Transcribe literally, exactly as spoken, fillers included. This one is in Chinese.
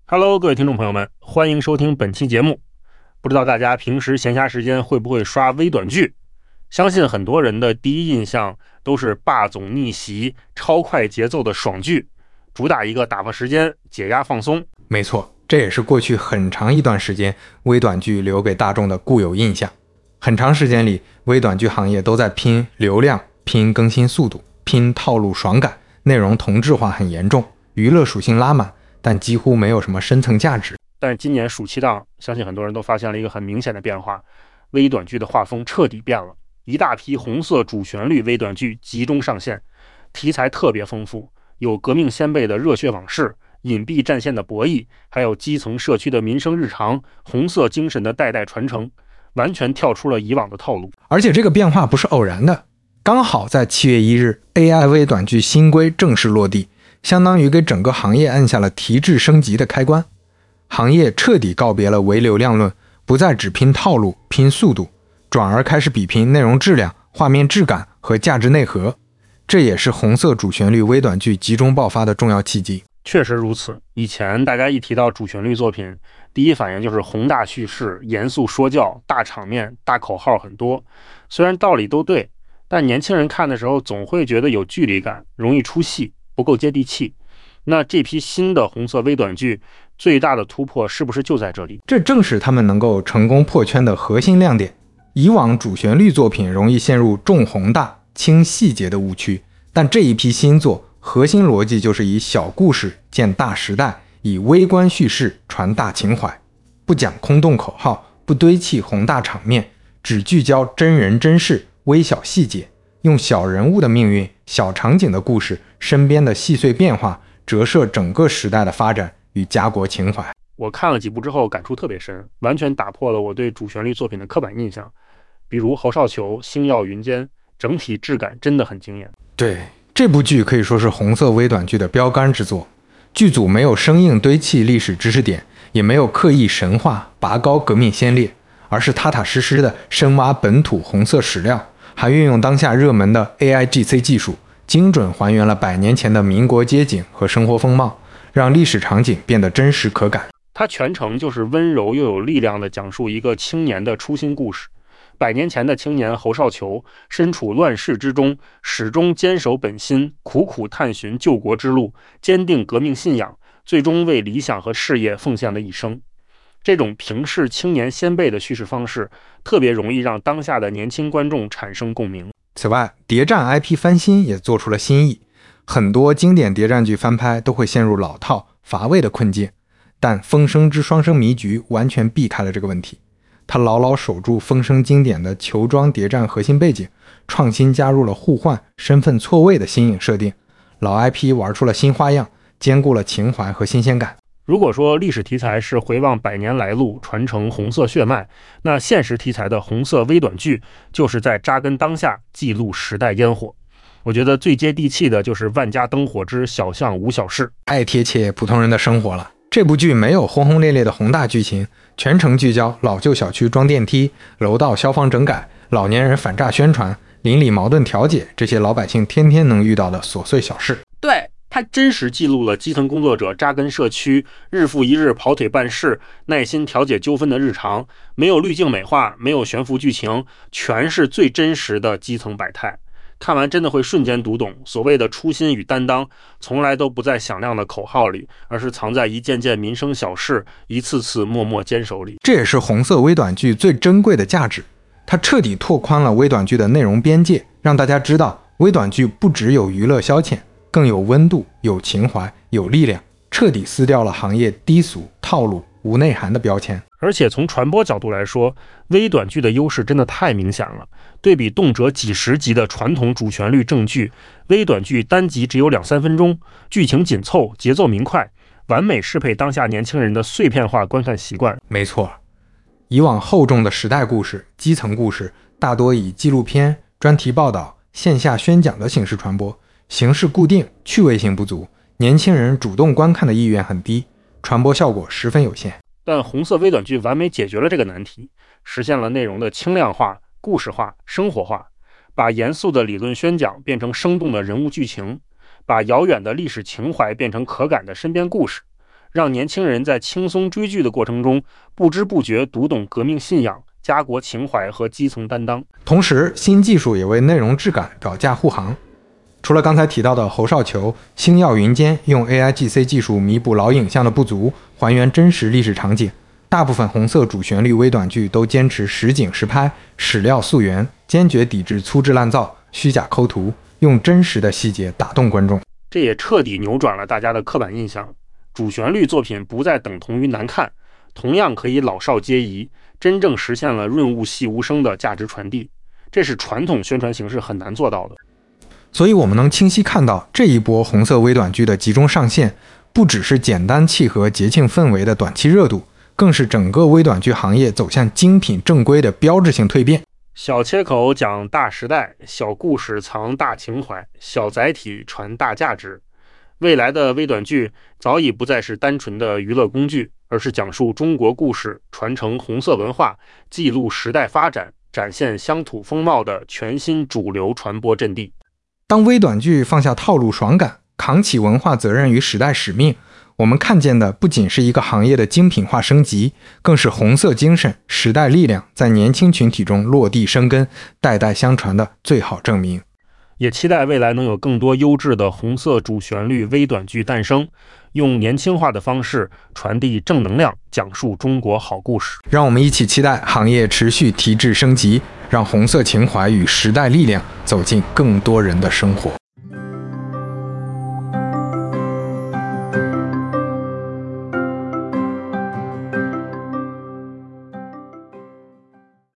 Hello， 各位听众朋友们，欢迎收听本期节目。不知道大家平时闲暇时间会不会刷微短剧？相信很多人的第一印象都是霸总逆袭、超快节奏的爽剧，主打一个打发时间、解压放松。 没错，这也是过去很长一段时间微短剧留给大众的固有印象。很长时间里，微短剧行业都在拼流量、拼更新速度、拼套路爽感，内容同质化很严重，娱乐属性拉满，但几乎没有什么深层价值。 但是今年暑期档，相信很多人都发现了一个很明显的变化，微短剧的画风彻底变了，一大批红色主旋律微短剧集中上线，题材特别丰富，有革命先辈的热血往事、隐蔽战线的博弈，还有基层社区的民生日常，红色精神的代代传承，完全跳出了以往的套路。 而且这个变化不是偶然的，刚好在七月一日 A I 微短剧新规正式落地，相当于给整个行业按下了提质升级的开关。行业彻底告别了唯流量论，不再只拼套路、拼速度，转而开始比拼内容质量、画面质感和价值内核。这也是红色主旋律微短剧集中爆发的重要契机。 确实如此，以前大家一提到主旋律作品，第一反应就是宏大叙事、严肃说教、大场面、大口号很多。虽然道理都对，但年轻人看的时候总会觉得有距离感，容易出戏，不够接地气。那这批新的红色微短剧最大的突破是不是就在这里？ 这正是他们能够成功破圈的核心亮点。以往主旋律作品容易陷入重宏大、轻细节的误区，但这一批新作核心逻辑就是以小故事建大时代，以微观叙事传大情怀，不讲空洞口号，不堆砌宏大场面，只聚焦真人真事、微小细节，用小人物的命运、小场景的故事、身边的细碎变化，折射整个时代的发展与家国情怀。 我看了几部之后感触特别深，完全打破了我对主旋律作品的刻板印象。比如侯少球、星耀云间，整体质感真的很惊艳。 对，这部剧可以说是红色微短剧的标杆之作。剧组没有生硬堆砌历史知识点，也没有刻意神话拔高革命先烈，而是踏踏实实的深挖本土红色史料，还运用当下热门的 A I G C 技术，精准还原了百年前的民国街景和生活风貌，让历史场景变得真实可感。 它全程就是温柔又有力量地讲述一个青年的初心故事。百年前的青年侯少球身处乱世之中，始终坚守本心，苦苦探寻救国之路，坚定革命信仰，最终为理想和事业奉献了一生。这种平视青年先辈的叙事方式，特别容易让当下的年轻观众产生共鸣。 此外，谍战 I P 翻新也做出了新意，很多经典谍战剧翻拍都会陷入老套乏味的困境，但《风声之双生迷局》完全避开了这个问题。他牢牢守住风声经典的球装谍战核心背景，创新加入了互换、身份错位的新颖设定，老 I P 玩出了新花样，兼顾了情怀和新鲜感。 如果说历史题材是回望百年来路，传承红色血脉，那现实题材的红色微短剧就是在扎根当下，记录时代烟火。我觉得最接地气的就是《万家灯火之小巷无小事》， 太贴切普通人的生活了。这部剧没有轰轰烈烈的宏大剧情，全程聚焦老旧小区装电梯、楼道消防整改、老年人反诈宣传、邻里矛盾调解，这些老百姓天天能遇到的琐碎小事。 对，它真实记录了基层工作者扎根社区，日复一日跑腿办事，耐心调解纠纷的日常，没有滤镜美化，没有悬浮剧情，全是最真实的基层百态。看完真的会瞬间读懂，所谓的初心与担当从来都不在响亮的口号里，而是藏在一件件民生小事，一次次默默坚守里。 这也是红色微短剧最珍贵的价值，它彻底拓宽了微短剧的内容边界，让大家知道微短剧不只有娱乐消遣，更有温度、有情怀、有力量，彻底撕掉了行业低俗、套路、无内涵的标签。 而且从传播角度来说，微短剧的优势真的太明显了。对比动辄几十集的传统主旋律正剧，微短剧单集只有两三分钟，剧情紧凑，节奏明快，完美适配当下年轻人的碎片化观看习惯。 没错，以往厚重的时代故事、基层故事大多以纪录片、专题报道、线下宣讲的形式传播，形式固定，趣味性不足，年轻人主动观看的意愿很低，传播效果十分有限。 但红色微短剧完美解决了这个难题，实现了内容的轻量化、故事化、生活化，把严肃的理论宣讲变成生动的人物剧情，把遥远的历史情怀变成可感的身边故事， 让年轻人在轻松追剧的过程中，不知不觉读懂革命信仰、家国情怀和基层担当。 同时，新技术也为内容质感保驾护航。除了刚才提到的侯少球、星耀云间用 A I G C 技术弥补老影像的不足，还原真实历史场景，大部分红色主旋律微短剧都坚持实景实拍、史料溯源，坚决抵制粗制滥造、虚假抠图，用真实的细节打动观众。 这也彻底扭转了大家的刻板印象，主旋律作品不再等同于难看，同样可以老少皆宜，真正实现了润物细无声的价值传递，这是传统宣传形式很难做到的。 所以我们能清晰看到，这一波红色微短剧的集中上线，不只是简单契合节庆氛围的短期热度，更是整个微短剧行业走向精品正规的标志性蜕变。 小切口讲大时代，小故事藏大情怀，小载体传大价值。未来的微短剧早已不再是单纯的娱乐工具，而是讲述中国故事、传承红色文化、记录时代发展、展现乡土风貌的全新主流传播阵地。 当微短剧放下套路爽感，扛起文化责任与时代使命，我们看见的不仅是一个行业的精品化升级，更是红色精神、时代力量在年轻群体中落地生根、代代相传的最好证明。 也期待未来能有更多优质的红色主旋律微短剧诞生，用年轻化的方式传递正能量，讲述中国好故事。 让我们一起期待行业持续提质升级，让红色情怀与时代力量走进更多人的生活。